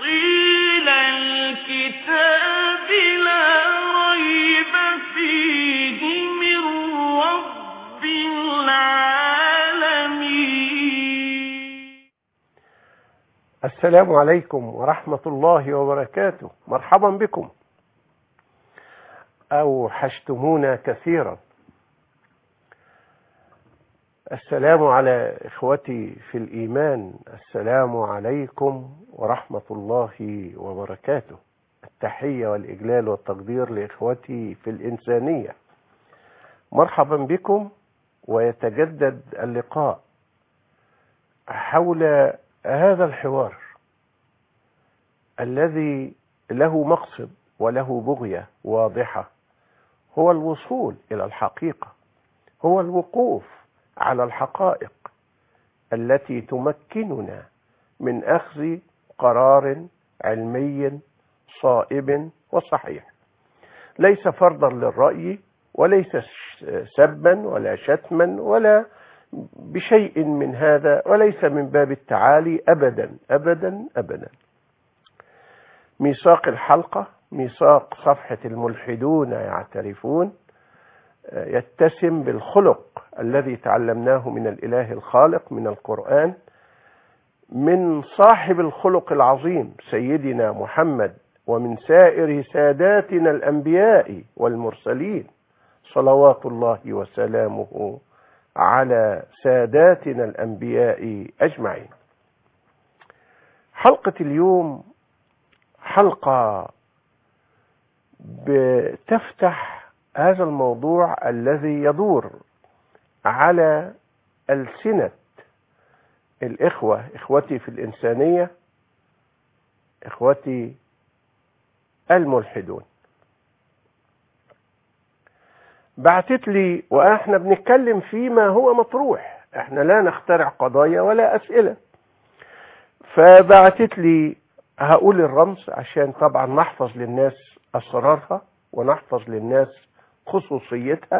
تفصيل الكتاب لا ريب فيه من رب العالمين. السلام عليكم ورحمة الله وبركاته. مرحبا بكم. أوحشتمونا كثيرا. السلام على إخوتي في الإيمان، السلام عليكم ورحمة الله وبركاته. التحية والإجلال والتقدير لإخوتي في الإنسانية. مرحبا بكم، ويتجدد اللقاء حول هذا الحوار الذي له مقصد وله بغية واضحة، هو الوصول إلى الحقيقة، هو الوقوف على الحقائق التي تمكننا من أخذ قرار علمي صائب وصحيح، ليس فرضا للرأي، وليس سبا ولا شتما ولا بشيء من هذا، وليس من باب التعالي أبدا أبدا أبدا. ميثاق الحلقة، ميثاق صفحة الملحدون يعترفون، يتسم بالخلق الذي تعلمناه من الإله الخالق، من القرآن، من صاحب الخلق العظيم سيدنا محمد، ومن سائر ساداتنا الأنبياء والمرسلين، صلوات الله وسلامه على ساداتنا الأنبياء أجمعين. حلقة اليوم حلقة بتفتح هذا الموضوع الذي يدور على ألسنة الإخوة، إخوتي في الإنسانية، إخوتي الملحدون. بعتت لي وإحنا بنتكلم فيما هو مطروح، إحنا لا نخترع قضايا ولا أسئلة، فبعتت لي، هقول الرمز عشان طبعا نحفظ للناس أسرارها ونحفظ للناس خصوصيتها.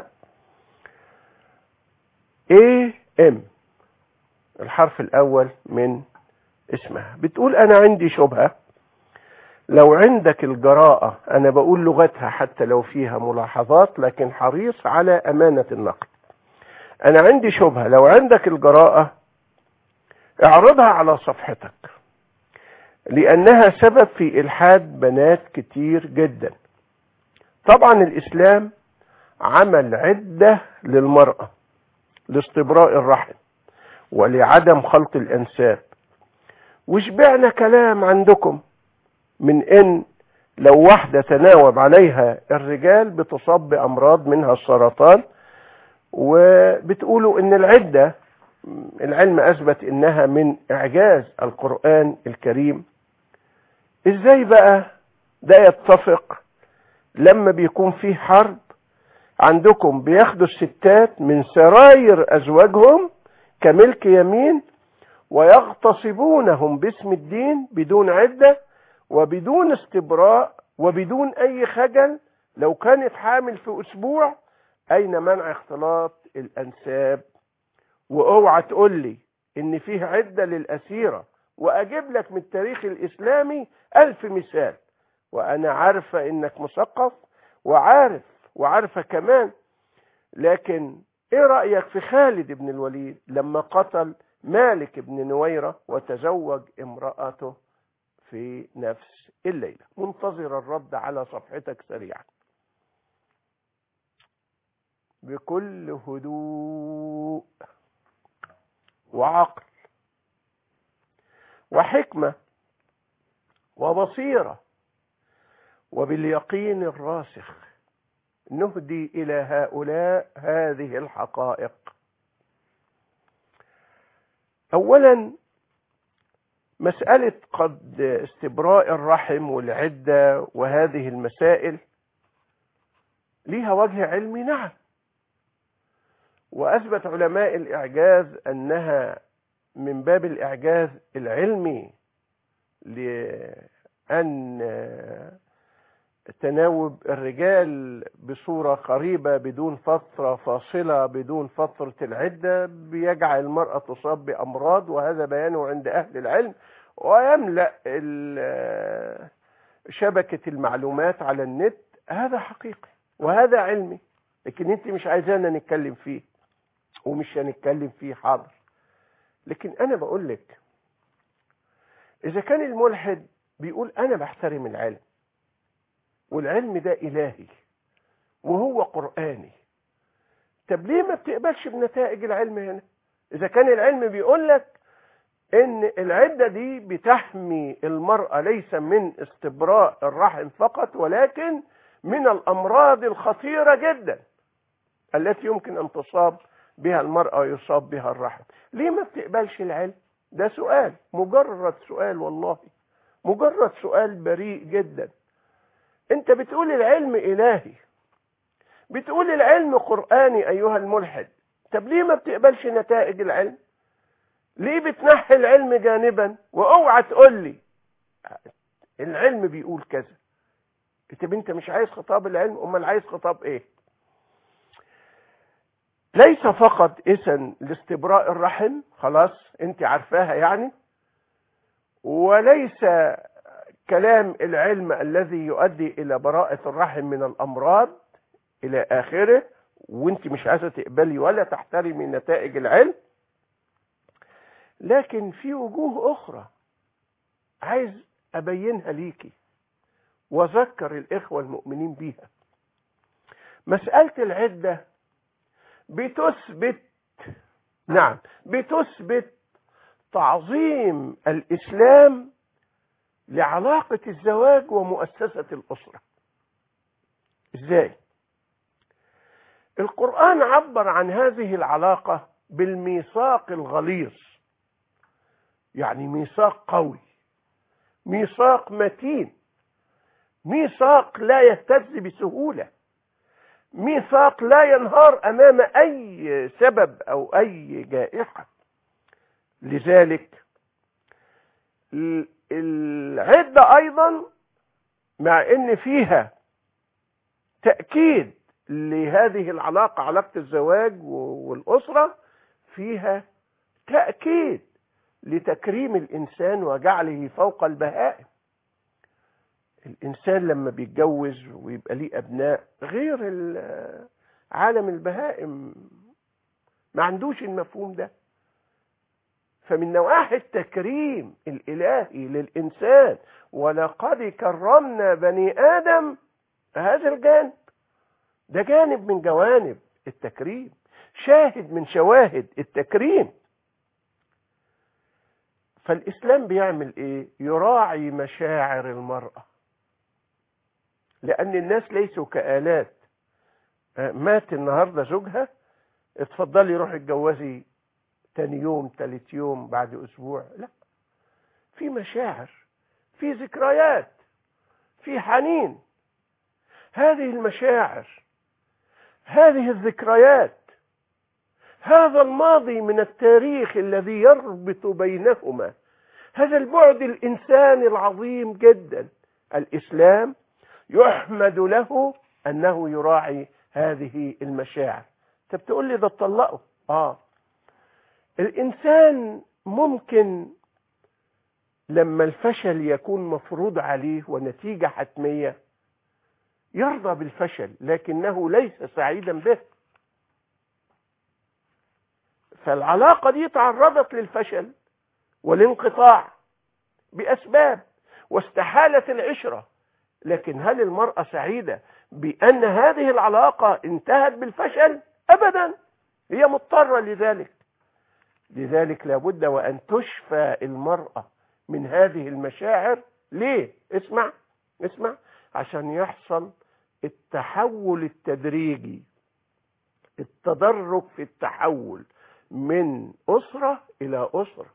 AM، الحرف الأول من اسمها. بتقول أنا عندي شبهة، لو عندك الجراءة، أنا بقول لغتها حتى لو فيها ملاحظات لكن حريص على أمانة النقد. أنا عندي شبهة، لو عندك الجراءة اعرضها على صفحتك، لأنها سبب في إلحاد بنات كتير جدا. طبعا الإسلام عمل عدة للمرأة لاستبراء الرحم ولعدم خلط الأنساب، وشبعنا كلام عندكم من إن لو واحدة تناوب عليها الرجال بتصاب بأمراض منها السرطان، وبتقولوا إن العدة العلم أثبت إنها من إعجاز القرآن الكريم. إزاي بقى ده يتفق لما بيكون فيه حرب عندكم بياخدوا الستات من سراير أزواجهم كملك يمين ويغتصبونهم باسم الدين بدون عدة وبدون استبراء وبدون أي خجل؟ لو كانت حامل في أسبوع، أين منع اختلاط الأنساب؟ واوعى تقول لي إن فيه عدة للأسيرة، وأجيب لك من التاريخ الإسلامي 1000 مثال، وأنا عارفة إنك مثقف وعارفة كمان. لكن إيه رأيك في خالد بن الوليد لما قتل مالك بن نويرة وتزوج امرأته في نفس الليلة؟ منتظر الرد على صفحتك سريعا بكل هدوء وعقل وحكمة وبصيرة وباليقين الراسخ، نهدي إلى هؤلاء هذه الحقائق. أولا، مسألة قد استبراء الرحم والعدة وهذه المسائل ليها وجه علمي، نعم، وأثبت علماء الإعجاز أنها من باب الإعجاز العلمي، لأن تناوب الرجال بصورة قريبة بدون فترة فاصلة، بدون فترة العدة، بيجعل المرأة تصاب بأمراض، وهذا بيانه عند أهل العلم. ويملأ شبكة المعلومات على النت، هذا حقيقي وهذا علمي، لكن انت مش عايزانا نتكلم فيه ومش هنتكلم فيه، حاضر. لكن انا بقول لك اذا كان الملحد بيقول انا بحترم العلم والعلم ده الهي وهو قرآني، طب ليه ما بتقبلش بنتائج العلم هنا؟ اذا كان العلم بيقول لك ان العدة دي بتحمي المرأة ليس من استبراء الرحم فقط، ولكن من الامراض الخطيرة جدا التي يمكن ان تصاب بها المرأة ويصاب بها الرحم، ليه ما بتقبلش العلم؟ ده سؤال، مجرد سؤال، والله مجرد سؤال بريء جدا. انت بتقول العلم الهي، بتقول العلم قرآني ايها الملحد، طب ليه ما بتقبلش نتائج العلم؟ ليه بتنحي العلم جانبا؟ واوعى تقول لي العلم بيقول كذا. طب انت مش عايز خطاب العلم، امال عايز خطاب ايه؟ ليس فقط اذن لاستبراء الرحم، خلاص انت عارفاها يعني، وليس كلام العلم الذي يؤدي الى براءة الرحم من الامراض الى اخره، وانت مش عايزه تقبلي ولا تحترمي نتائج العلم، لكن في وجوه اخرى عايز ابينها ليكي واذكر الاخوة المؤمنين بيها. مسألة العدة بتثبت، نعم بتثبت تعظيم الاسلام لعلاقة الزواج ومؤسسة الاسرة. ازاي؟ القرآن عبر عن هذه العلاقة بالميثاق الغليظ، يعني ميثاق قوي، ميثاق متين، ميثاق لا يهتز بسهولة، ميثاق لا ينهار أمام أي سبب أو أي جائحة. لذلك العدة أيضا مع أن فيها تأكيد لهذه العلاقة، علاقة الزواج والأسرة، فيها تأكيد لتكريم الإنسان وجعله فوق البهائم. الإنسان لما بيتجوز ويبقى ليه أبناء غير عالم البهائم، ما عندوش المفهوم ده. فمن نواحي التكريم الإلهي للإنسان، ولقد كرمنا بني آدم، هذا الجانب ده جانب من جوانب التكريم، شاهد من شواهد التكريم. فالإسلام بيعمل إيه؟ يراعي مشاعر المرأة، لأن الناس ليسوا كآلات. مات النهاردة زوجها، اتفضلي روحي اتجوزي تاني يوم، تالت يوم، بعد أسبوع، لا، في مشاعر، في ذكريات، في حنين. هذه المشاعر، هذه الذكريات، هذا الماضي من التاريخ الذي يربط بينهما، هذا البعد الإنساني العظيم جدا، الإسلام يحمد له أنه يراعي هذه المشاعر. طب تقول لي ده اتطلقوا؟ الإنسان ممكن لما الفشل يكون مفروض عليه ونتيجة حتمية يرضى بالفشل، لكنه ليس سعيدا به. فالعلاقة دي تعرضت للفشل والانقطاع بأسباب، واستحالت العشرة، لكن هل المرأة سعيدة بأن هذه العلاقة انتهت بالفشل؟ أبدا، هي مضطرة لذلك. لذلك لابد وأن تشفى المرأة من هذه المشاعر. ليه؟ اسمع، عشان يحصل التحول التدريجي، التدرج في التحول من أسرة إلى أسرة،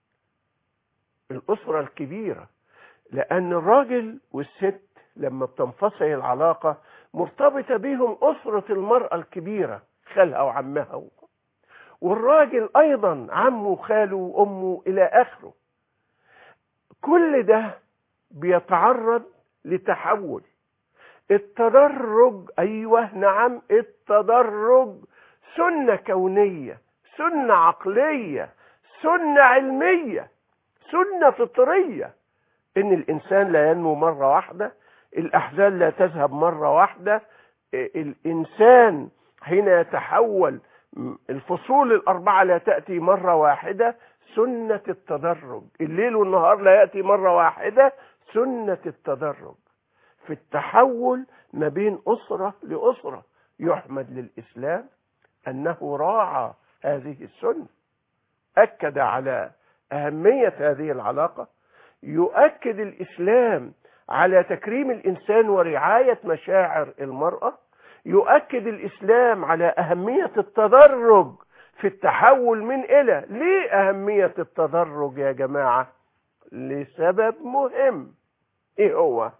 الأسرة الكبيرة. لأن الراجل والست لما بتنفصل العلاقة مرتبطة بهم أسرة المرأة الكبيرة، خالها وعمها، والراجل أيضا عمه وخاله وأمه إلى آخره. كل ده بيتعرض لتحول. التدرج، أيوه نعم، التدرج سنة كونية، سنة عقلية، سنة علمية، سنة فطرية ان الانسان لا ينمو مرة واحدة، الاحزان لا تذهب مرة واحدة، الانسان حين يتحول الفصول الاربعة لا تأتي مرة واحدة، سنة التدرج. الليل والنهار لا يأتي مرة واحدة، سنة التدرج في التحول ما بين أسرة لأسرة. يحمد للإسلام أنه راعى هذه السنة، أكد على أهمية هذه العلاقة. يؤكد الإسلام على تكريم الإنسان ورعاية مشاعر المرأة. يؤكد الإسلام على أهمية التدرج في التحول من إلى. ليه أهمية التدرج يا جماعة؟ لسبب مهم. إيه هو؟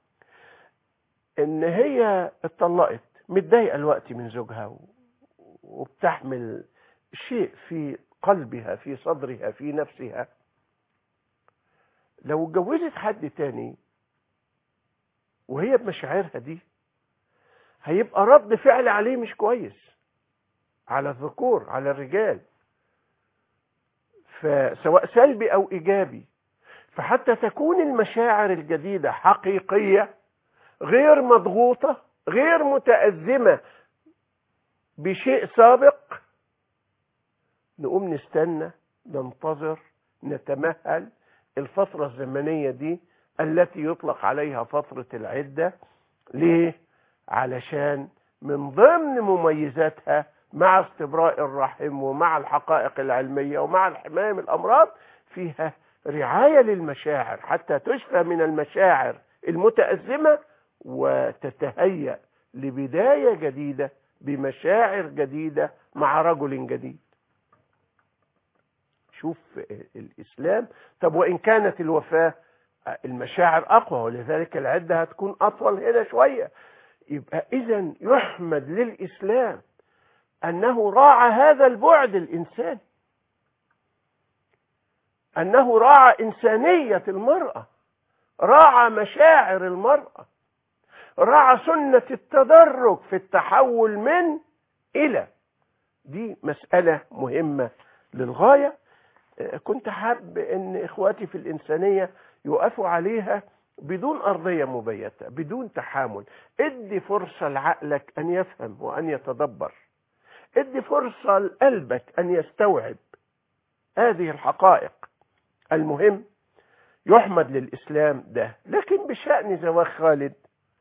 إن هي اتطلقت، متضايقة الوقت من زوجها، وبتحمل شيء في قلبها، في صدرها، في نفسها. لو اتجوزت حد تاني وهي بمشاعرها دي، هيبقى رد فعل عليه مش كويس، على الذكور، على الرجال، فسواء سلبي او ايجابي. فحتى تكون المشاعر الجديدة حقيقية، غير مضغوطة، غير متأزمة بشيء سابق، نقوم نستنى، ننتظر، نتمهل الفترة الزمنية دي التي يطلق عليها فترة العدة. ليه؟ علشان من ضمن مميزاتها مع استبراء الرحم ومع الحقائق العلمية ومع الحماية من الأمراض، فيها رعاية للمشاعر حتى تشفى من المشاعر المتأزمة وتتهيأ لبداية جديدة بمشاعر جديدة مع رجل جديد. شوف الإسلام. طب وإن كانت الوفاة المشاعر أقوى، ولذلك العدة هتكون أطول هنا شوية. يبقى إذن يحمد للإسلام أنه راعى هذا البعد الإنساني، أنه راعى إنسانية المرأة، راعى مشاعر المرأة، راعى سنة التدرج في التحول من إلى. دي مسألة مهمة للغاية. كنت حاب أن إخواتي في الإنسانية يقفوا عليها بدون أرضية مبيتة، بدون تحامل. ادي فرصة لعقلك أن يفهم وأن يتدبر، ادي فرصة لقلبك أن يستوعب هذه الحقائق. المهم يحمد للإسلام ده. لكن بشأن زواج خالد،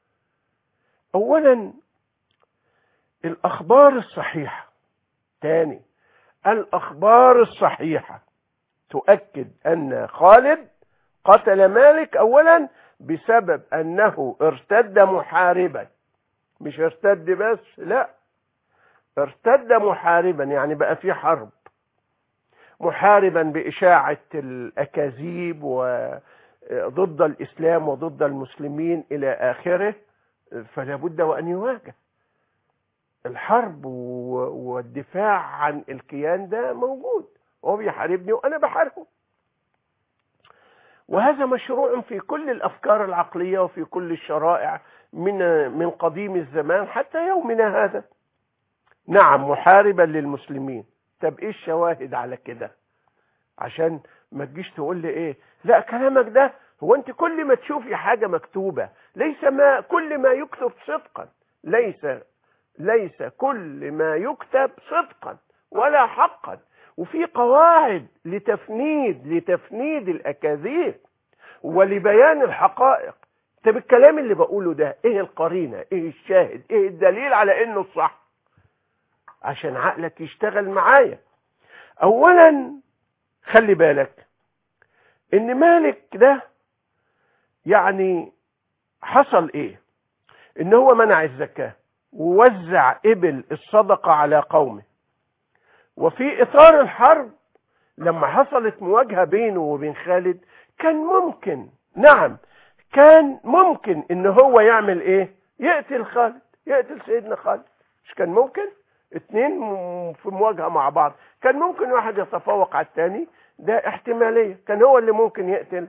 أولا الأخبار الصحيحة، تاني الأخبار الصحيحة تؤكد أن خالد قتل مالك أولا بسبب أنه ارتد محاربا. مش ارتد بس، لا، ارتد محاربا، يعني بقى في حرب، محاربا بإشاعة الأكاذيب وضد الإسلام وضد المسلمين إلى آخره. فلا بد وأن يواجه الحرب والدفاع عن الكيان ده موجود، هو بيحاربني وأنا بحاربه. وهذا مشروع في كل الأفكار العقلية وفي كل الشرائع من قديم الزمان حتى يومنا هذا. نعم، محاربا للمسلمين. طب ايه الشواهد على كده؟ عشان ما تجيش تقول لي ايه، لا كلامك ده، هو انت كل ما تشوفي حاجة مكتوبة، ليس كل ما يكتب صدقا، ليس كل ما يكتب صدقا ولا حقا. وفي قواعد لتفنيد الأكاذيب ولبيان الحقائق. طب الكلام اللي بقوله ده ايه القرينة، ايه الشاهد، ايه الدليل على انه الصح، عشان عقلك يشتغل معايا. اولا خلي بالك ان مالك ده يعني حصل ايه، ان هو منع الزكاة ووزع ابل الصدقة على قومه. وفي اطار الحرب لما حصلت مواجهة بينه وبين خالد، كان ممكن، نعم كان ممكن ان هو يعمل ايه، يقتل خالد، يقتل سيدنا خالد. مش كان ممكن؟ اتنين في مواجهة مع بعض، كان ممكن واحد يتفوق على التاني، ده احتمالية. كان هو اللي ممكن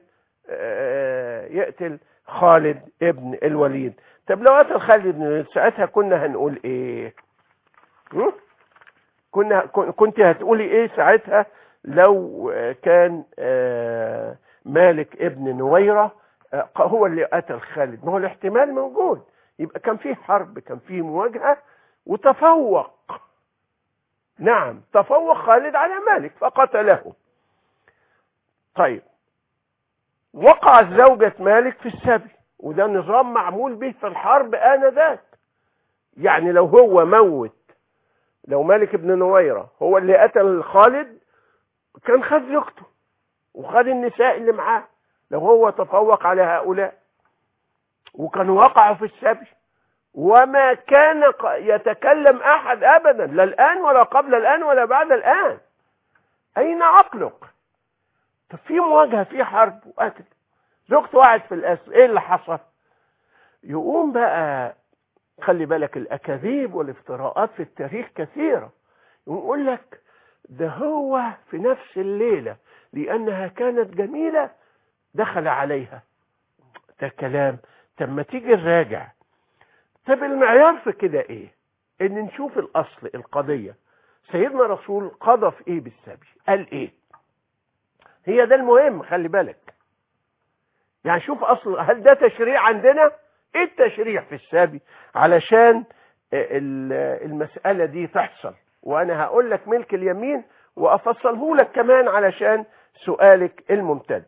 يقتل خالد ابن الوليد. طب لو قتل خالد ابن الوليد ساعتها كنا هنقول ايه؟ كنت هتقولي ايه ساعتها لو كان مالك ابن نويرة هو اللي قتل خالد، ما هو الاحتمال موجود، يبقى كان فيه حرب، كان فيه مواجهة وتفوق. نعم، تفوق خالد على مالك فقتله. طيب، وقعت زوجة مالك في السبي، وده نظام معمول به في الحرب آنذاك. يعني لو هو موت، لو مالك ابن نويرة هو اللي قتل خالد، كان خد زوجته وخد النساء اللي معاه، لو هو تفوق على هؤلاء، وكان وقعوا في السبي، وما كان يتكلم أحد أبدا، لا الآن ولا قبل الآن ولا بعد الآن. أين عقلك؟ طب في مواجهة، في حرب وقتل، زوجته وقعت في الأسر، إيه اللي حصل؟ يقوم بقى، خلي بالك الأكاذيب والافتراءات في التاريخ كثيرة، يقول لك ده هو في نفس الليلة لأنها كانت جميلة دخل عليها. ده كلام. طب ما تيجي نراجع. طب المعيار في كده ايه؟ ان نشوف الاصل، القضية سيدنا رسول قضى في ايه بالسبي، قال ايه؟ هي ده المهم، خلي بالك. يعني شوف اصل، هل ده تشريع عندنا؟ ايه التشريع في السبي علشان المسألة دي تحصل؟ وانا هقول لك ملك اليمين وافصله لك كمان علشان سؤالك الممتد.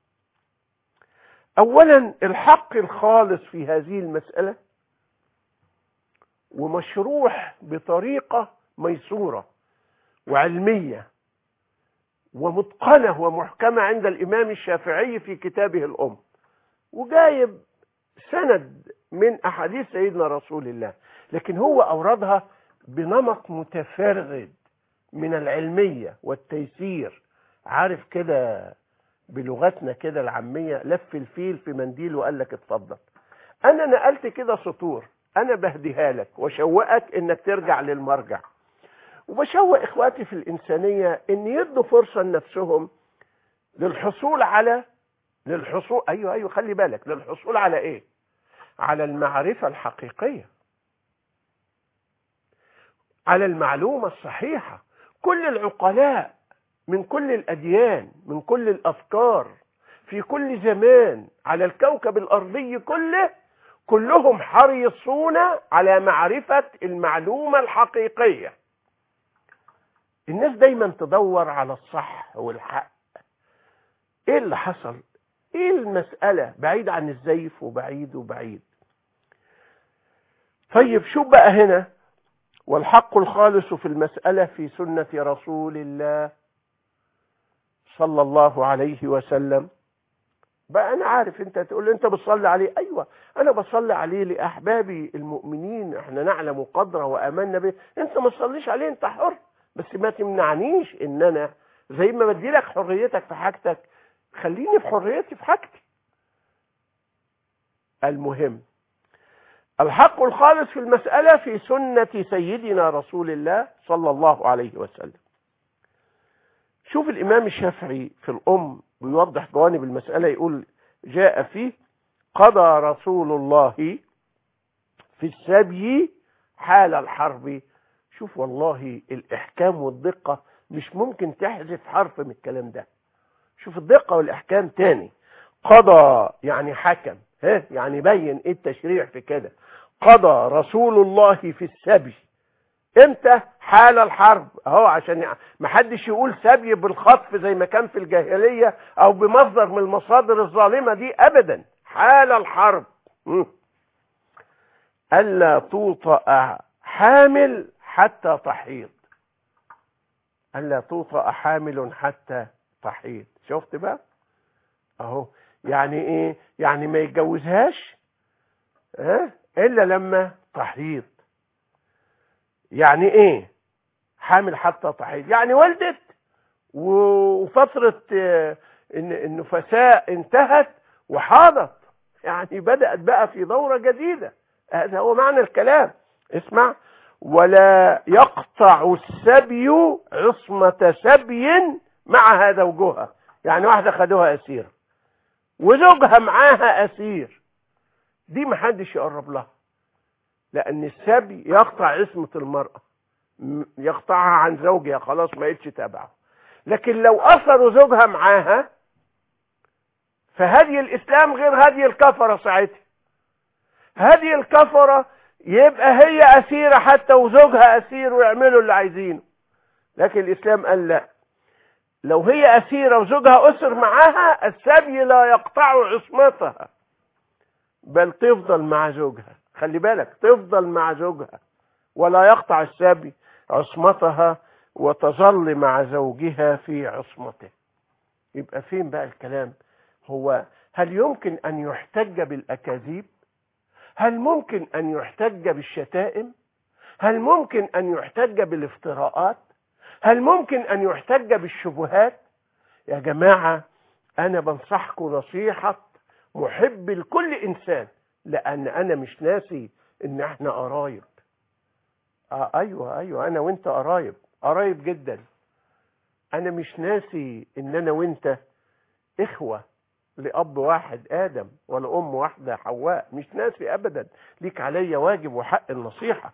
اولا، الحق الخالص في هذه المسألة ومشروح بطريقة ميسورة وعلمية ومتقنة ومحكمة عند الإمام الشافعي في كتابه الأم، وجايب سند من أحاديث سيدنا رسول الله، لكن هو أوردها بنمط متفرد من العلمية والتيسير. عارف كده بلغتنا كده العامية، لف الفيل في منديل وقال لك اتفضل. أنا نقلت كده سطور، أنا بهديها لك وشوقك إنك ترجع للمرجع، وبشوق إخواتي في الإنسانية إن يدوا فرصة لنفسهم للحصول على أيوه خلي بالك، للحصول على إيه؟ على المعرفة الحقيقية، على المعلومة الصحيحة. كل العقلاء من كل الأديان، من كل الأفكار، في كل زمان على الكوكب الأرضي كله، كلهم حريصون على معرفة المعلومة الحقيقية. الناس دايما تدور على الصح والحق. ايه اللي حصل؟ ايه المسألة؟ بعيد عن الزيف وبعيد. طيب شوف بقى هنا، والحق الخالص في المسألة في سنة رسول الله صلى الله عليه وسلم. بقى أنا عارف أنت تقول أنت بتصلي عليه، أيوة أنا بصلي عليه لأحبابي المؤمنين، إحنا نعلم قدره وأمنا به. أنت ما تصليش عليه، أنت حر، بس ما تمنعنيش إن أنا زي ما بدي لك حريتك في حاجتك، خليني في حريتي في حاجتي. المهم، الحق الخالص في المسألة في سنة سيدنا رسول الله صلى الله عليه وسلم. شوف الإمام الشافعي في الأم بيوضح جوانب المسألة، يقول جاء فيه قضى رسول الله في السبي حال الحرب. شوف والله الإحكام والدقة، مش ممكن تحذف حرف من الكلام ده. شوف الدقة والإحكام تاني. قضى يعني حكم، يعني بين ايه التشريع في كده. قضى رسول الله في السبي، امتى؟ حال الحرب اهو، عشان ما حدش يقول سبي بالخطف زي ما كان في الجاهلية او بمصدر من المصادر الظالمة دي ابدا. حال الحرب. ألا توطأ حامل حتى تحيض. ألا توطأ حامل حتى تحيض. شفت بقى اهو، يعني ايه؟ يعني ما يتجوزهاش الا لما تحيض. يعني ايه حامل حتى تحيض؟ يعني ولدت وفترة النفساء انتهت وحاضت، يعني بدأت بقى في دورة جديدة. هذا هو معنى الكلام. اسمع، ولا يقطع السبي عصمة سبي معها زوجها. يعني واحدة خدوها أسير وزوجها معاها أسير، دي محدش يقرب لها، لأن السبي يقطع عصمة المرأة، يقطعها عن زوجها، خلاص ما يتش تبعه. لكن لو أثروا زوجها معاها فهدي الإسلام غير هدي الكفرة. ساعتها هدي الكفرة يبقى هي أسيرة حتى وزوجها أسير ويعملوا اللي عايزينه. لكن الإسلام قال لا، لو هي أسيرة وزوجها أسر معاها السبي لا يقطع عصمتها بل تفضل مع زوجها. خلي بالك، تفضل مع زوجها ولا يقطع السبي عصمتها وتظل مع زوجها في عصمته. يبقى فين بقى الكلام؟ هو هل يمكن أن يحتج بالأكاذيب؟ هل ممكن أن يحتج بالشتائم؟ هل ممكن أن يحتج بالافتراءات؟ هل ممكن أن يحتج بالشبهات؟ يا جماعة أنا بنصحكم نصيحة محب لكل إنسان، لأن أنا مش ناسي إن إحنا قرايب. أيوة أنا وإنت قرايب جدا. أنا مش ناسي إن أنا وإنت إخوة لأب واحد آدم ولا أم واحدة حواء، مش ناسي أبدا. ليك علي واجب وحق النصيحة.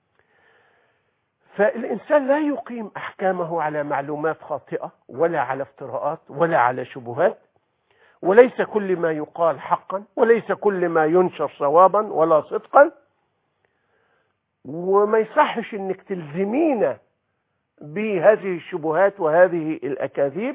فالإنسان لا يقيم أحكامه على معلومات خاطئة ولا على افتراءات ولا على شبهات، وليس كل ما يقال حقا وليس كل ما ينشر صوابا ولا صدقا. وما يصحش انك تلزمينا بهذه الشبهات وهذه الأكاذيب.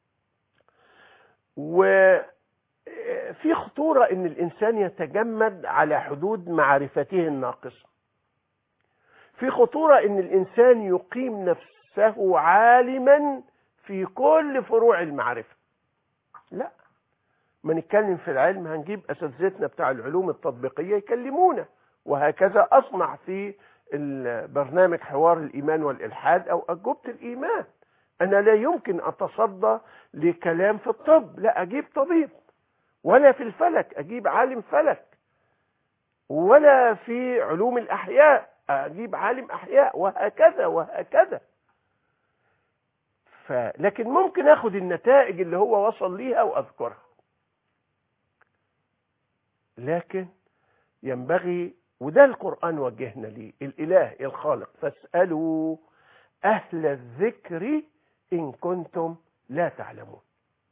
وفي خطورة ان الإنسان يتجمد على حدود معرفته الناقصة. في خطورة ان الإنسان يقيم نفسه عالما في كل فروع المعرفة. لا، ما نتكلم في العلم هنجيب أساتذتنا بتاع العلوم التطبيقية يكلمونا، وهكذا أصنع في البرنامج حوار الإيمان والإلحاد أو أجوبة الإيمان. أنا لا يمكن أتصدى لكلام في الطب، لا أجيب طبيب، ولا في الفلك أجيب عالم فلك، ولا في علوم الأحياء أجيب عالم أحياء، وهكذا وهكذا. لكن ممكن أخذ النتائج اللي هو وصل ليها وأذكرها. لكن ينبغي، وده القرآن وجهنا ليه، الإله الخالق، فاسألوا أهل الذكر إن كنتم لا تعلمون.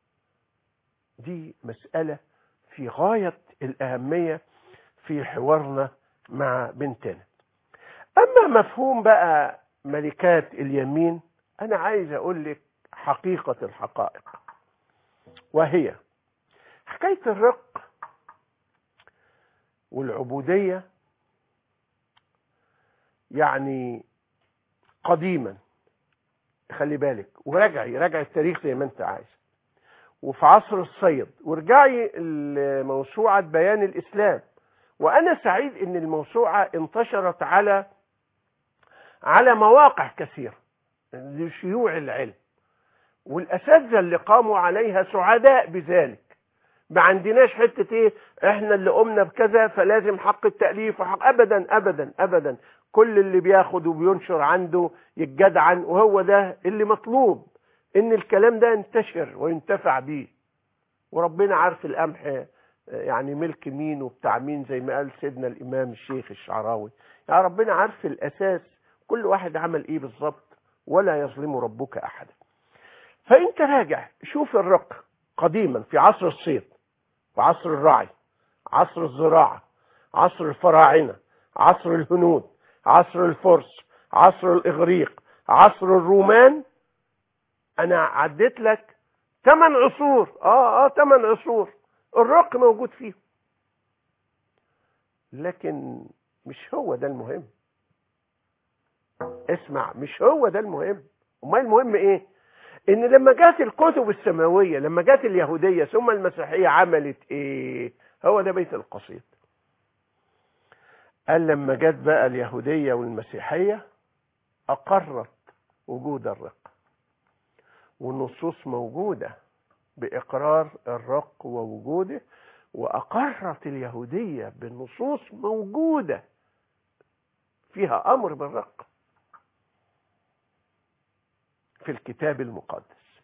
دي مسألة في غاية الأهمية في حوارنا مع بنتنا. أما مفهوم بقى ملكات اليمين، أنا عايز أقول لك حقيقة الحقائق، وهي حكاية الرق والعبودية. يعني قديما، خلي بالك وراجعي التاريخ زي ما انت عايز، وفي عصر الصيد، وارجعي الموسوعة بيان الإسلام. وأنا سعيد إن الموسوعة انتشرت على مواقع كثيرة لشيوع العلم، والأساتذة اللي قاموا عليها سعداء بذلك. ما عندناش حتة ايه احنا اللي قمنا بكذا فلازم حق التأليف وحق، ابدا ابدا ابدا. كل اللي بياخد وبينشر عنده يتجدعن، وهو ده اللي مطلوب، ان الكلام ده ينتشر وينتفع بيه. وربنا عارف القمح يعني ملك مين وبتاع مين، زي ما قال سيدنا الامام الشيخ الشعراوي. يعني ربنا عارف الاساس كل واحد عمل ايه بالظبط، ولا يظلم ربك احدا. فانت راجع شوف الرق قديما في عصر الصيد وعصر الرعي، عصر الزراعة، عصر الفراعنة، عصر الهنود، عصر الفرس، عصر الإغريق، عصر الرومان. أنا عديت لك 8 عصور. 8 عصور الرق موجود فيه. لكن مش هو ده المهم. اسمع، مش هو ده المهم. امال المهم ايه؟ ان لما جات الكتب السماوية، لما جات اليهودية ثم المسيحية، عملت ايه؟ هو ده بيت القصيد. قال لما جات بقى اليهودية والمسيحية اقرت وجود الرق، والنصوص موجودة باقرار الرق ووجوده، واقرت اليهودية بالنصوص موجودة فيها امر بالرق في الكتاب المقدس.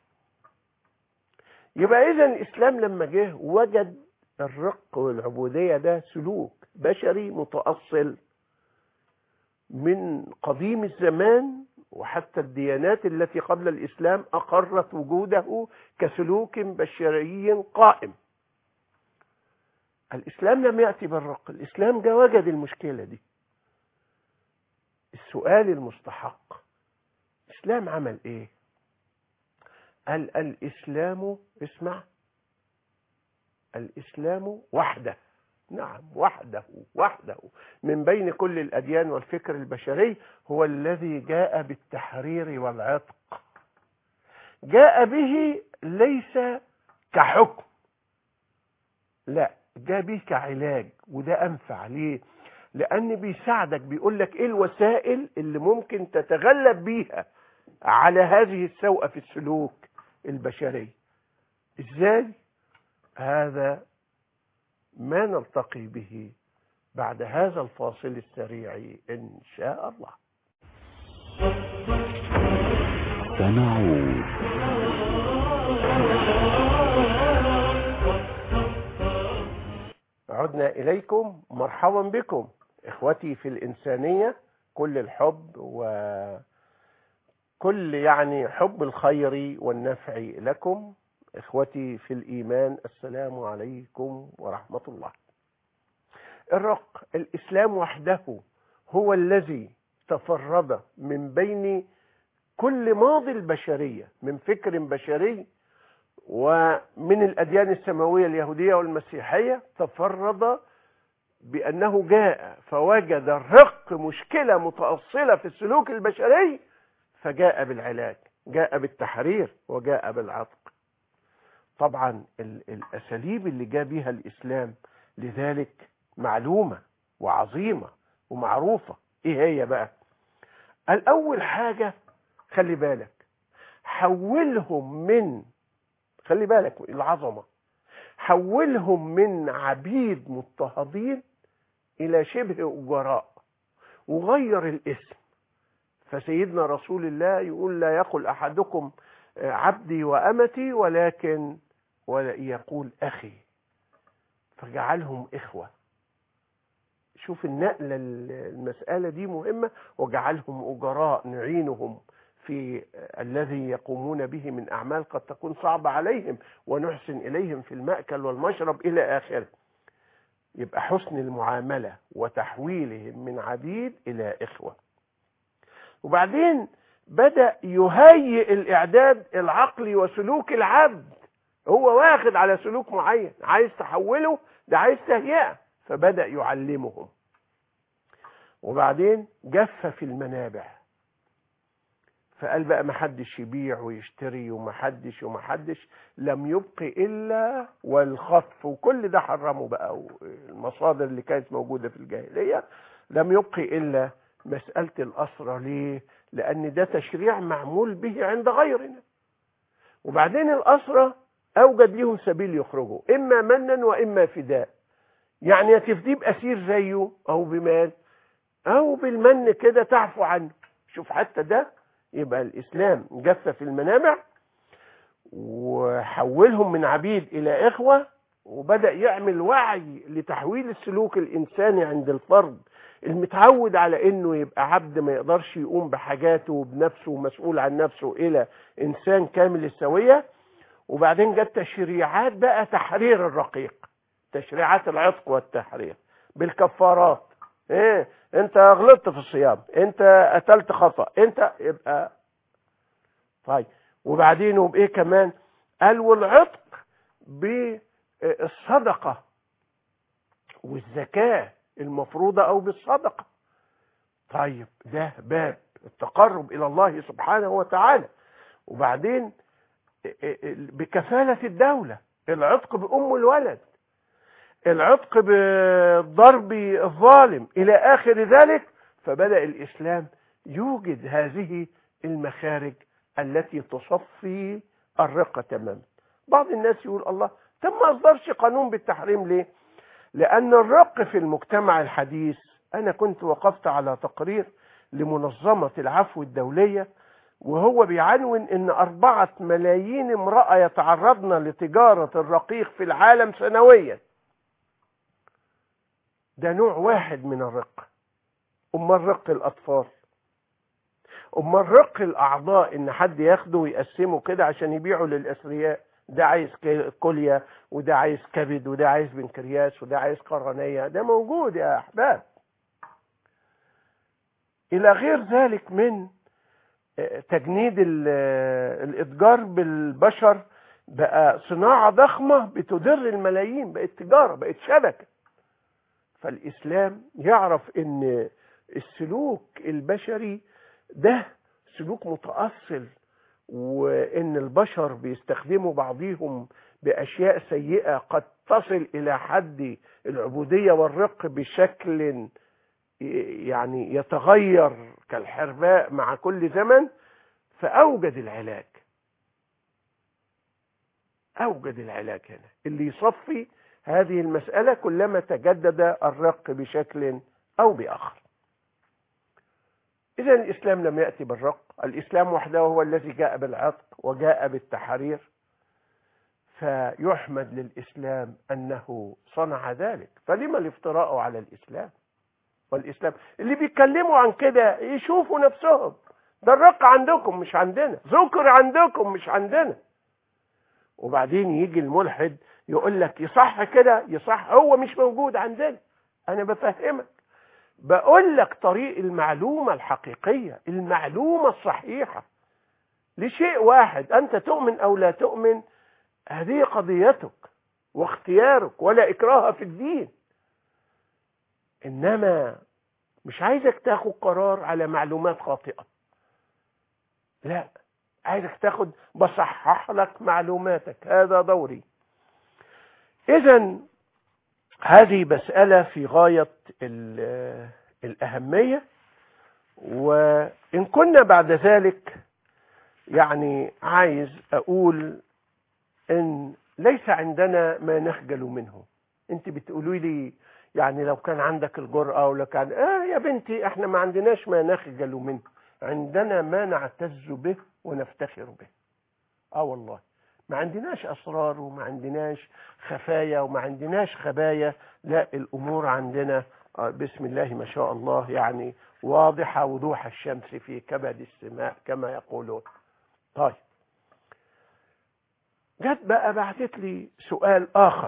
يبقى إذن الإسلام لما جه وجد الرق والعبودية ده سلوك بشري متأصل من قديم الزمان، وحتى الديانات التي قبل الإسلام أقرت وجوده كسلوك بشري قائم. الإسلام لم يأتي بالرق، الإسلام جاء وجد المشكلة دي. السؤال المستحق، الإسلام عمل إيه؟ قال الإسلام، اسمع، الإسلام وحده، نعم وحده من بين كل الأديان والفكر البشري هو الذي جاء بالتحرير والعتق. جاء به ليس كحكم، لا، جاء به كعلاج، وده أنفع ليه؟ لأن بيساعدك، بيقول لك إيه الوسائل اللي ممكن تتغلب بيها على هذه السوءة في السلوك البشري. إزاي؟ هذا ما نلتقي به بعد هذا الفاصل السريع إن شاء الله. سنعود. عدنا إليكم، مرحبا بكم إخوتي في الإنسانية، كل الحب وكل حب الخير والنفع لكم. إخوتي في الإيمان، السلام عليكم ورحمة الله. الرق، الإسلام وحده هو الذي تفرد من بين كل ماضي البشرية من فكر بشري ومن الأديان السماوية اليهودية والمسيحية، تفرد بأنه جاء فوجد الرق مشكلة متأصلة في السلوك البشري، فجاء بالعلاج، جاء بالتحرير وجاء بالعتق. طبعا الأساليب اللي جاء بها الإسلام لذلك معلومة وعظيمة ومعروفة. إيه هي بقى؟ الأول حاجة، خلي بالك، حولهم من، خلي بالك العظمة، حولهم من عبيد مضطهدين إلى شبه أجراء، وغير الاسم. فسيدنا رسول الله يقول لا يقول أحدكم عبدي وأمتي ولكن يقول أخي، فجعلهم إخوة. شوف النقلة، المسألة دي مهمة. وجعلهم أجراء نعينهم في الذي يقومون به من أعمال قد تكون صعبة عليهم، ونحسن إليهم في المأكل والمشرب إلى آخره. يبقى حسن المعاملة وتحويلهم من عبيد إلى إخوة. وبعدين بدأ يهيئ الإعداد العقلي وسلوك العبد. هو واخد على سلوك معين، عايز تحوله، ده عايز تهيئة، فبدأ يعلمهم. وبعدين جفف المنابع، فقال بقى محدش يبيع ويشتري، ومحدش لم يبق إلا والخطف، وكل ده حرمه بقى. المصادر اللي كانت موجودة في الجاهلية لم يبق إلا مسألة الأسرة. ليه؟ لأن ده تشريع معمول به عند غيرنا. وبعدين الأسرة أوجد لهم سبيل يخرجوا، إما منا وإما فداء. يعني يا تفديه بأسير زيه أو بمال أو بالمن كده تعفو عنه. شوف حتى ده. يبقى الإسلام جفف المنابع وحولهم من عبيد إلى إخوة، وبدأ يعمل وعي لتحويل السلوك الإنساني عند الفرد المتعود على إنه يبقى عبد ما يقدرش يقوم بحاجاته بنفسه ومسؤول عن نفسه، إلى إنسان كامل السوية. وبعدين جت تشريعات بقى تحرير الرقيق، تشريعات العتق والتحرير بالكفارات. ايه، انت غلطت في الصيام، انت قتلت خطأ، انت يبقى طيب. وبعدين وبايه كمان؟ قال والعتق بالصدقة والزكاة المفروضة او بالصدقة. طيب ده باب التقرب الى الله سبحانه وتعالى. وبعدين بكفالة الدولة، العتق بأم الولد، العتق بضرب الظالم إلى آخر ذلك. فبدأ الإسلام يوجد هذه المخارج التي تصفي الرقة تماما. بعض الناس يقول الله، طب ما أصدرش قانون بالتحريم ليه؟ لأن الرق في المجتمع الحديث، أنا كنت وقفت على تقرير لمنظمة العفو الدولية، وهو بيعنون ان 4 ملايين امرأة يتعرضن لتجارة الرقيق في العالم سنويا. ده نوع واحد من الرق. امال رق الاطفال، امال رق الاعضاء ان حد ياخده ويقسمه كده عشان يبيعه للاثرياء، ده عايز كليه وده عايز كبد وده عايز بنكرياس وده عايز قرنيه، ده موجود يا احباب. الى غير ذلك من تجنيد الاتجار بالبشر، بقى صناعه ضخمه بتدر الملايين، بقت تجاره، بقت شبكه. فالاسلام يعرف ان السلوك البشري ده سلوك متأصل، وان البشر بيستخدموا بعضهم باشياء سيئة قد تصل الى حد العبودية والرق بشكل يعني يتغير كالحرباء مع كل زمن. فاوجد العلاج، اوجد العلاج هنا اللي يصفي هذه المسألة كلما تجدد الرق بشكل او باخر. إذا الإسلام لم يأتي بالرق، الإسلام وحده هو الذي جاء بالعتق وجاء بالتحرير، فيحمد للإسلام أنه صنع ذلك. فلما الافتراء على الإسلام؟ والإسلام اللي بيتكلموا عن كده يشوفوا نفسهم، ده الرق عندكم مش عندنا، ذكر عندكم مش عندنا. وبعدين يجي الملحد يقول لك يصح كده، يصح، هو مش موجود عندنا. أنا بفهمك، بقول لك طريق المعلومة الحقيقية، المعلومة الصحيحة لشيء واحد. أنت تؤمن أو لا تؤمن، هذه قضيتك واختيارك، ولا إكراه في الدين. إنما مش عايزك تاخد قرار على معلومات خاطئة، لا، عايزك تاخد بصحح لك معلوماتك، هذا دوري. إذن هذه مسألة في غاية الأهمية. وإن كنا بعد ذلك يعني عايز أقول إن ليس عندنا ما نخجل منه. أنت بتقولوا لي يعني لو كان عندك الجرأة ولو كان يا بنتي احنا ما عندناش ما نخجل منه، عندنا ما نعتز به ونفتخر به. والله ما عندناش أسرار وما عندناش خفايا وما عندناش خبايا، لا، الأمور عندنا بسم الله ما شاء الله يعني واضحة وضوح الشمس في كبد السماء كما يقولون. طيب، جت بقى بعتت لي سؤال آخر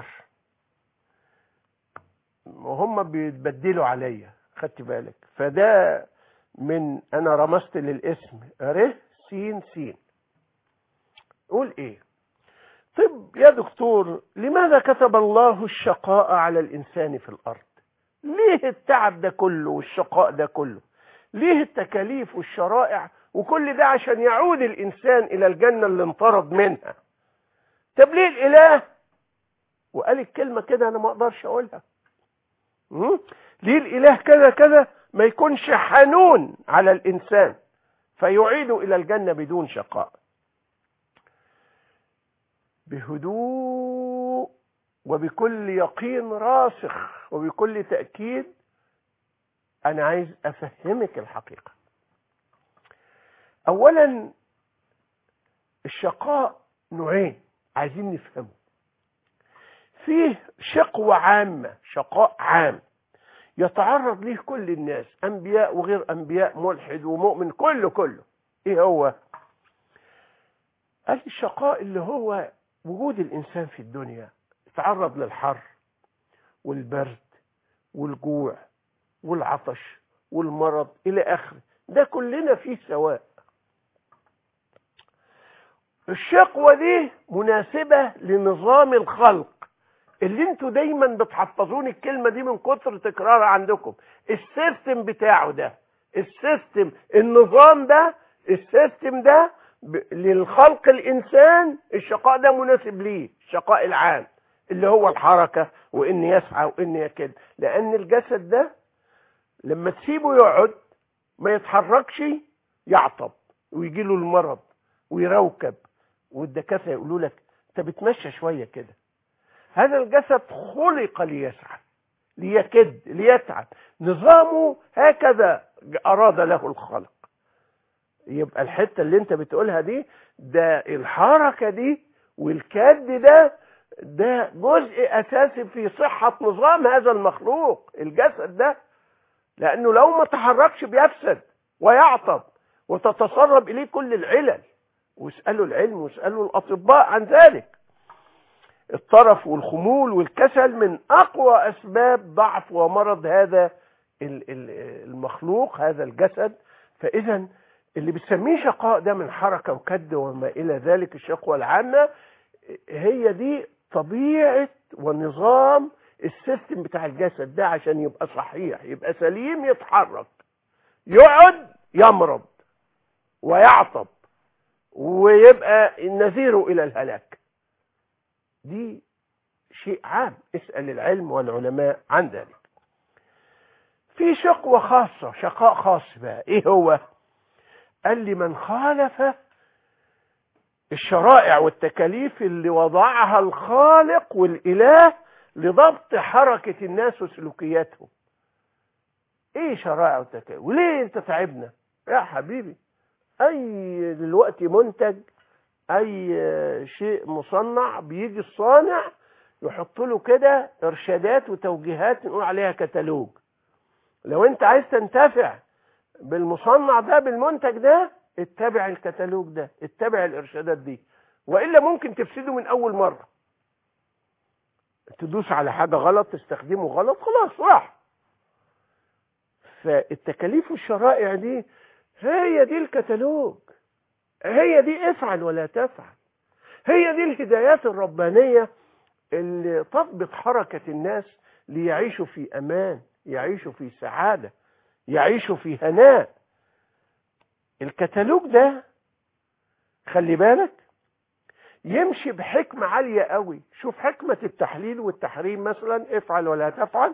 وهم بيتبدلوا عليا، خدت بالك؟ فده من أنا رمزت للاسم ر س س. قول إيه؟ طب يا دكتور، لماذا كتب الله الشقاء على الإنسان في الأرض؟ ليه التعب ده كله والشقاء ده كله؟ ليه التكاليف والشرائع وكل ده عشان يعود الإنسان إلى الجنة اللي انطرد منها؟ طب ليه الإله؟ وقال الكلمة كده أنا ما أقدرش أقولها. ليه الإله كذا كذا ما يكونش حنون على الإنسان فيعيده إلى الجنة بدون شقاء؟ بهدوء وبكل يقين راسخ وبكل تأكيد أنا عايز أفهمك الحقيقة. أولا، الشقاء نوعين عايزين نفهمه. فيه شقوة عامة، شقاء عام يتعرض ليه كل الناس، أنبياء وغير أنبياء، ملحد ومؤمن، كله. إيه هو؟ قال الشقاء اللي هو وجود الإنسان في الدنيا يتعرض للحر والبرد والجوع والعطش والمرض إلى آخره، ده كلنا فيه سواء. الشقوة دي مناسبة لنظام الخلق اللي انتوا دايما بتحفظون الكلمة دي من كتر تكرارها عندكم. السيستم بتاعه ده، السيستم، النظام ده، السيستم ده للخلق الإنسان، الشقاء ده مناسب ليه، الشقاء العام اللي هو الحركة وإن يسعى وإن يكد. لأن الجسد ده لما تسيبه يقعد ما يتحركش يعطب ويجي له المرض ويروكب، والدكاترة يقولوا لك انت بتمشى شوية كده. هذا الجسد خلق ليسعى، ليكد، ليتعب، نظامه هكذا أراد له الخلق. يبقى الحتة اللي انت بتقولها دي، ده الحركة دي والكد ده جزء أساسي في صحة نظام هذا المخلوق الجسد ده، لأنه لو ما تحركش بيفسد ويعطب وتتسرب إليه كل العلل، واسألوا العلم واسألوا الأطباء عن ذلك. الطرف والخمول والكسل من أقوى أسباب ضعف ومرض هذا المخلوق، هذا الجسد. فإذا اللي بتسميه شقاء ده من حركة وكد وما إلى ذلك، الشقوة العامة، هي دي طبيعة ونظام السيستم بتاع الجسد ده عشان يبقى صحيح، يبقى سليم، يتحرك، يقعد يمرض ويعطب ويبقى نذيره إلى الهلاك. دي شيء عام، اسأل العلم والعلماء عن ذلك. في شقوة خاصة، شقاء خاص بقى، ايه هو؟ قال لي من خالف الشرائع والتكاليف اللي وضعها الخالق والإله لضبط حركة الناس وسلوكياتهم. ايه شرائع والتكاليف؟ وليه انت تعبنا يا حبيبي؟ اي دلوقتي منتج، اي شيء مصنع، بيجي الصانع يحط له كده ارشادات وتوجيهات نقول عليها كتالوج. لو انت عايز تنتفع بالمصنع ده، بالمنتج ده، اتبع الكتالوج ده، اتبع الارشادات دي، والا ممكن تفسده من اول مرة. تدوس على حاجة غلط، تستخدمه غلط، خلاص راح. فالتكاليف والشرائع دي هي دي الكتالوج، هي دي افعل ولا تفعل، هي دي الهدايات الربانية اللي تضبط حركة الناس ليعيشوا في أمان، يعيشوا في سعادة، يعيشوا في هناء. الكتالوج ده خلي بالك يمشي بحكمة عالية قوي. شوف حكمة التحليل والتحريم مثلا، افعل ولا تفعل،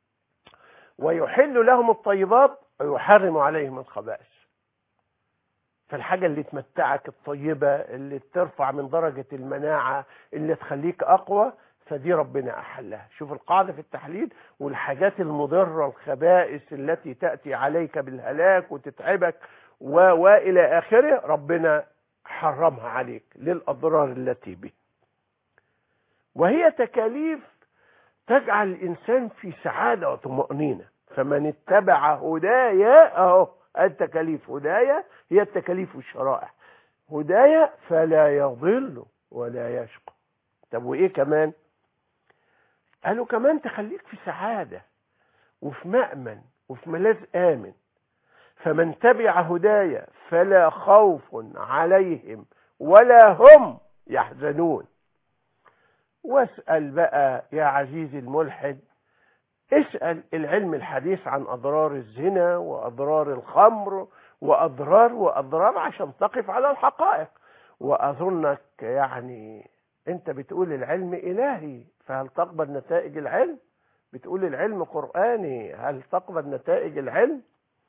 ويحل لهم الطيبات ويحرم عليهم الخبائث. فالحاجة اللي تمتعك، الطيبة اللي ترفع من درجة المناعة، اللي تخليك أقوى، فدي ربنا أحلها. شوف القاعدة في التحليل، والحاجات المضرة الخبائث التي تأتي عليك بالهلاك وتتعبك وإلى آخره، ربنا حرمها عليك للأضرار التي به. وهي تكاليف تجعل الإنسان في سعادة وطمأنينة. فمن اتبع هدايا، أهو التكاليف هدايا هي التكاليف والشرائع، هدايا فلا يضل ولا يشقى. طب وإيه كمان؟ قالوا كمان تخليك في سعادة وفي مأمن وفي ملاذ آمن. فمن تبع هدايا فلا خوف عليهم ولا هم يحزنون. واسأل بقى يا عزيزي الملحد، اسأل العلم الحديث عن أضرار الزنا وأضرار الخمر وأضرار عشان تقف على الحقائق. وأظنك يعني أنت بتقول العلم إلهي، فهل تقبل نتائج العلم؟ بتقول العلم قرآني، هل تقبل نتائج العلم؟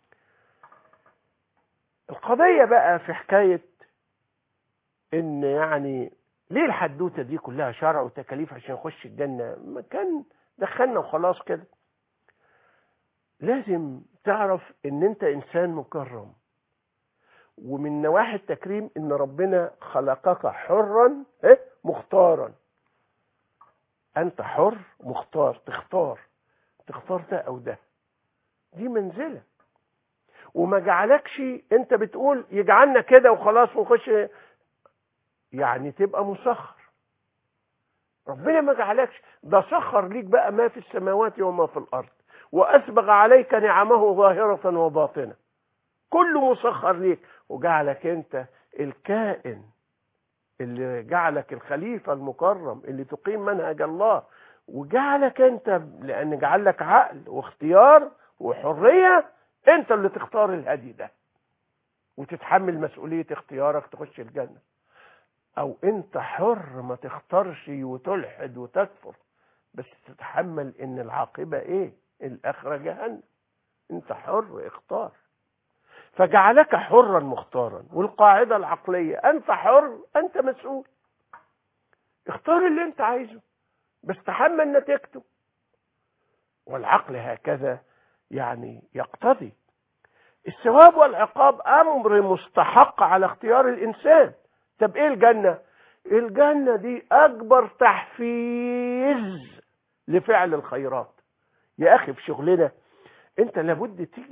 القضية بقى في حكاية إن يعني ليه الحدوتة دي كلها شرع وتكاليف عشان نخش الجنة؟ ما كان دخلنا وخلاص كده. لازم تعرف ان انت انسان مكرم، ومن نواحي التكريم ان ربنا خلقك حرا مختارا. انت حر مختار، تختار ده او ده. دي منزلة. وما جعلكش انت بتقول يجعلنا كده وخلاص ونخش، يعني تبقى مسخر. ربنا ما جعلكش، ده سخر ليك بقى ما في السماوات وما في الارض، وأسبغ عليك نعمه ظاهرة وباطنة، كله مسخر ليك. وجعلك أنت الكائن اللي جعلك الخليفة المكرم اللي تقيم منهج الله، وجعلك أنت لأن جعلك عقل واختيار وحرية، أنت اللي تختار الهدي ده وتتحمل مسؤولية اختيارك تخش الجنة. أو أنت حر ما تختارش وتلحد وتكفر، بس تتحمل إن العاقبة إيه؟ الآخرة جهنم. انت حر، اختار. فجعلك حرا مختارا. والقاعدة العقلية انت حر، انت مسؤول، اختار اللي انت عايزه بس تحمل نتيجته. والعقل هكذا يعني يقتضي الثواب والعقاب امر مستحق على اختيار الانسان. طب ايه الجنة؟ الجنة دي اكبر تحفيز لفعل الخيرات. يا اخي في شغلنا انت لابد تيجي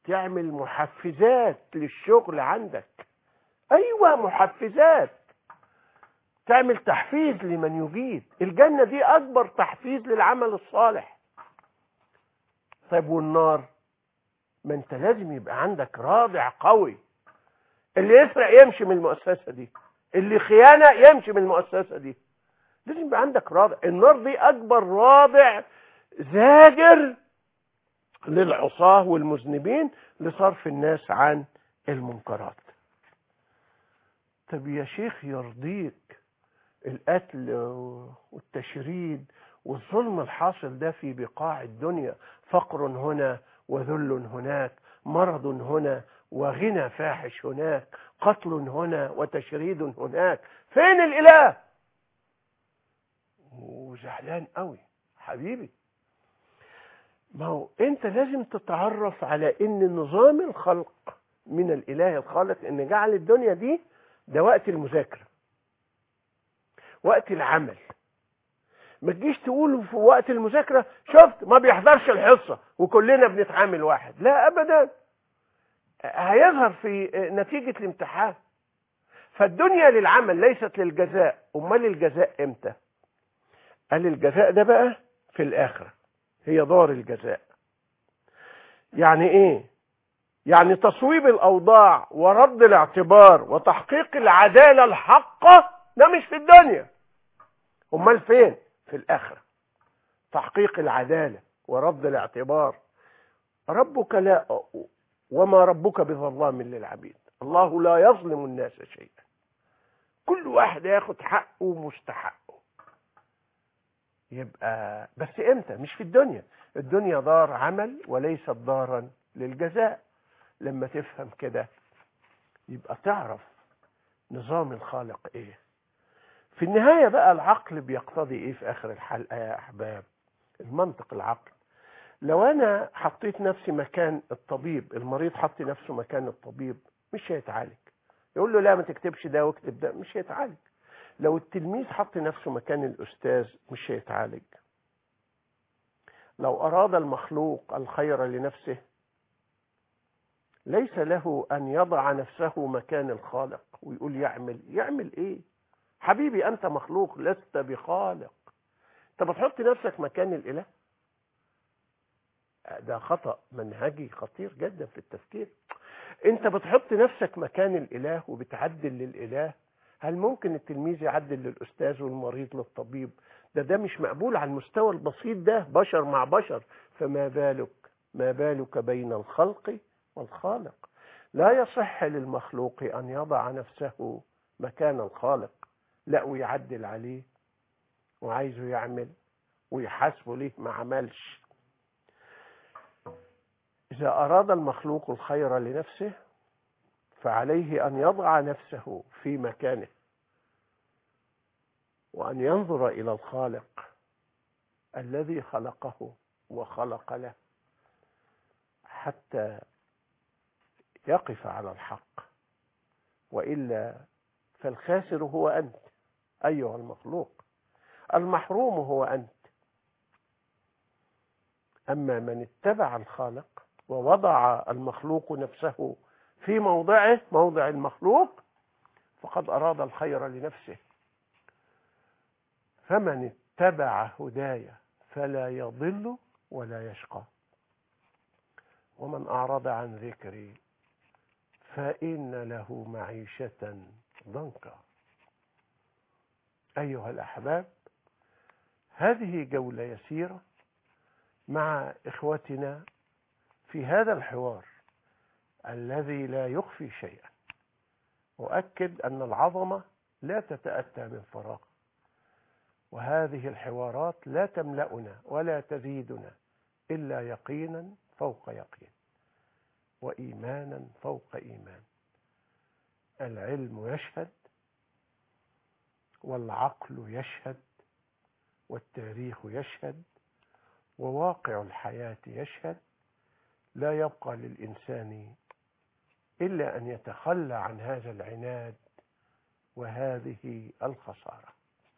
تعمل محفزات للشغل عندك. ايوه، محفزات، تعمل تحفيز لمن يجيد. الجنة دي اكبر تحفيز للعمل الصالح. طيب والنار؟ ما انت لازم يبقى عندك رادع قوي. اللي يسرق يمشي من المؤسسة دي، اللي خيانة يمشي من المؤسسة دي. لازم يبقى عندك رادع. النار دي اكبر رادع زاجر للعصاة والمذنبين لصرف الناس عن المنكرات. طب يا شيخ يرضيك القتل والتشريد والظلم الحاصل ده في بقاع الدنيا؟ فقر هنا وذل هناك، مرض هنا وغنى فاحش هناك، قتل هنا وتشريد هناك. فين الإله؟ وزعلان قوي حبيبي. ما هو انت لازم تتعرف على ان نظام الخلق من الإله الخالق ان جعل الدنيا دي ده وقت المذاكرة، وقت العمل. ما تجيش تقول في وقت المذاكرة شفت ما بيحضرش الحصة وكلنا بنتعامل واحد. لا أبدا، هيظهر في نتيجة الامتحان. فالدنيا للعمل ليست للجزاء. أمال الجزاء امتى؟ قال الجزاء ده بقى في الآخرة، هي دار الجزاء. يعني ايه؟ يعني تصويب الأوضاع ورد الاعتبار وتحقيق العدالة الحقة ده مش في الدنيا. أمال فين؟ في الآخرة. تحقيق العدالة ورد الاعتبار. ربك لا وما ربك بظلام للعبيد. الله لا يظلم الناس شيئا. كل واحد ياخد حقه ومستحقه. يبقى بس امتى؟ مش في الدنيا. الدنيا دار عمل وليست دارا للجزاء. لما تفهم كده يبقى تعرف نظام الخالق ايه. في النهاية بقى العقل بيقتضي ايه في اخر الحلقة يا احباب؟ المنطق، العقل. لو انا حطيت نفسي مكان الطبيب، المريض حط نفسه مكان الطبيب، مش هيتعالج. يقول له لا ما تكتبش ده واكتب ده، مش هيتعالج. لو التلميذ حط نفسه مكان الأستاذ مش هيتعالج. لو أراد المخلوق الخير لنفسه ليس له أن يضع نفسه مكان الخالق ويقول يعمل إيه؟ حبيبي أنت مخلوق لست بخالق. أنت بتحط نفسك مكان الإله. ده خطأ منهجي خطير جدا في التفكير. أنت بتحط نفسك مكان الإله وبتعدل للإله. هل ممكن التلميذ يعدل للأستاذ والمريض للطبيب؟ ده مش مقبول على المستوى البسيط ده، بشر مع بشر. فما بالك بين الخلق والخالق. لا يصح للمخلوق أن يضع نفسه مكان الخالق، لا ويعدل عليه وعايزه يعمل ويحاسبه ليه ما عملش. إذا أراد المخلوق الخير لنفسه فعليه أن يضع نفسه في مكانه وأن ينظر إلى الخالق الذي خلقه وخلق له حتى يقف على الحق. وإلا فالخاسر هو أنت أيها المخلوق، المحروم هو أنت. أما من اتبع الخالق ووضع المخلوق نفسه في موضعه، موضع المخلوق، فقد أراد الخير لنفسه. فمن اتبع هداي فلا يضل ولا يشقى، ومن أعرض عن ذكري فإن له معيشة ضنكا. أيها الأحباب، هذه جولة يسيرة مع إخوتنا في هذا الحوار الذي لا يخفي شيئا. أؤكد أن العظمة لا تتأتى من فراغ، وهذه الحوارات لا تملأنا ولا تزيدنا إلا يقينا فوق يقين وإيمانا فوق إيمان. العلم يشهد والعقل يشهد والتاريخ يشهد وواقع الحياة يشهد. لا يبقى للإنسان إلا أن يتخلى عن هذا العناد وهذه الخسارة.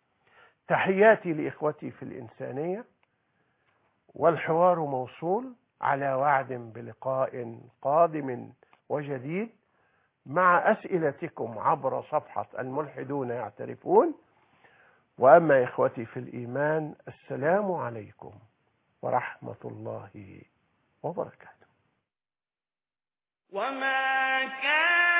تحياتي لإخوتي في الإنسانية، والحوار موصول على وعد بلقاء قادم وجديد مع أسئلتكم عبر صفحة الملحدون يعترفون. وأما إخوتي في الإيمان، السلام عليكم ورحمة الله وبركاته. وما كان